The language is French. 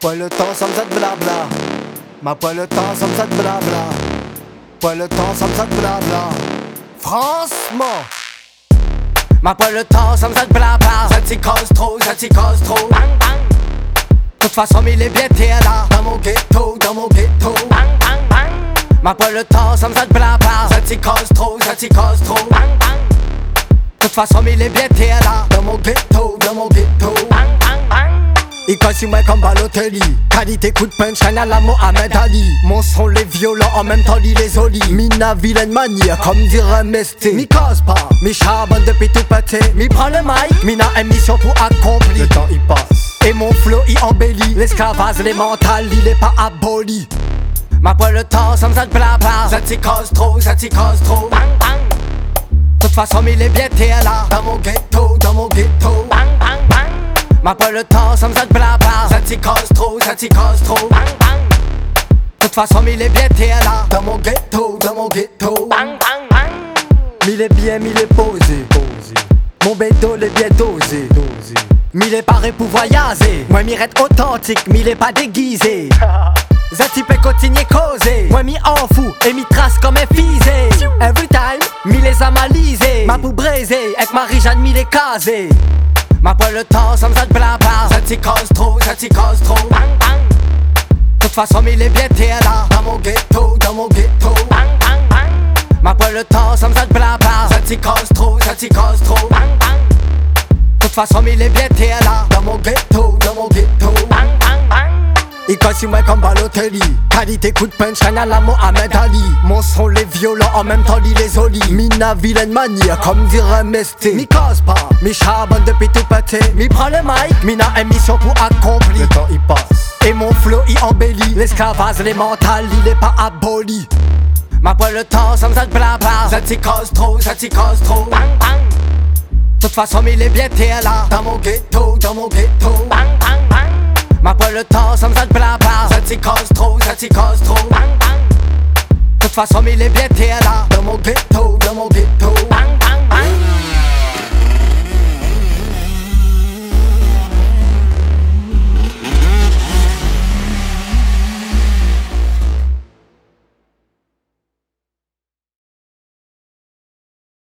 Pas le temps sans ça de blabla. Ma pas le temps sans ça de blabla. Pas le temps sans ça de blabla. Franchement. Ma pas le temps sans ça de blabla. Ça t'y cause trop, ça t'y cause trop. Bang bang. De toute façon il est bien t'es là. Dans mon ghetto, dans mon ghetto. Bang bang bang. Ma pas le temps sans ça de blabla. Ça t'y cause trop, ça t'y cause trop. Bang bang. De toute façon il est bien t'es là. Dans mon ghetto, dans mon ghetto. Bang bang bang. Il casse moi comme Balotelli. Qualité coup de punchline à la Mohamed Ali. Mon son les violents en même temps il les olie. Mina vilaine manière comme dirait Mesté. Mi casse pas, mi charbonne depuis tout pété. Mi prend le mic, mina émission pour accomplir. Le temps il passe et mon flow il embellit. L'esclavage les mentales il est pas aboli. Ma pas le temps sans ça de blabla. Ça t'y cause trop, ça t'y cause trop. Bang bang. De toute façon il est bien t'es là. Dans mon ghetto, dans mon ghetto. Bang bang bang. Ma pas le temps sans ça de blabla. Ça t'y cause trop, ça t'y cause trop. Bang bang. De toute façon il est bien t'es là. Dans mon ghetto, dans mon ghetto. Bang bang bang. Mille est bien, mille est posé. Mon bédo est bien dosé. Mille est paré pour voyager. Moi m'y reste authentique, mille est pas déguisé. Zati peut continuer causer. Moi m'y en fous et m'y trace comme un fisé. Every time, mille les a malisé. Ma pour braiser, avec Marie-Jeanne mille est casé. Ma pas le temps sans ça de blabla. Ça t'y cause trop, ça t'y cause trop. Bang bang. De toute façon il est bien t'es là. Dans mon ghetto, dans mon ghetto. Bang bang bang. Ma pas le temps sans ça de blabla. Ça t'y cause trop, ça t'y cause trop. Bang bang. De toute façon il est bien t'es là. Dans mon ghetto, dans mon ghetto. Bang bang bang. Il casse moi comme Balotelli. Qualité coup de punchline à la Mohamed Ali. Mon son les violents en même temps il les olie. Mina vilaine manière comme dirait Mesté. Mi casse pas, mi charbonne depuis tout pété. Mi prend le mic, mina émission pour accomplir. Le temps il passe et mon flow il embellit. L'esclavage les mentales il est pas aboli. Ma pas le temps sans ça de blabla. Ça t'y cause trop, ça t'y cause trop. Bang bang. De toute façon il est bien t'es là. Dans mon ghetto, dans mon ghetto. Bang bang bang. Ma pas le temps sans ça de blabla. Ça t'y cause trop, ça t'y cause trop. Bang bang. De toute façon il est bien t'es là. Dans mon ghetto, dans mon ghetto. Bang bang bang.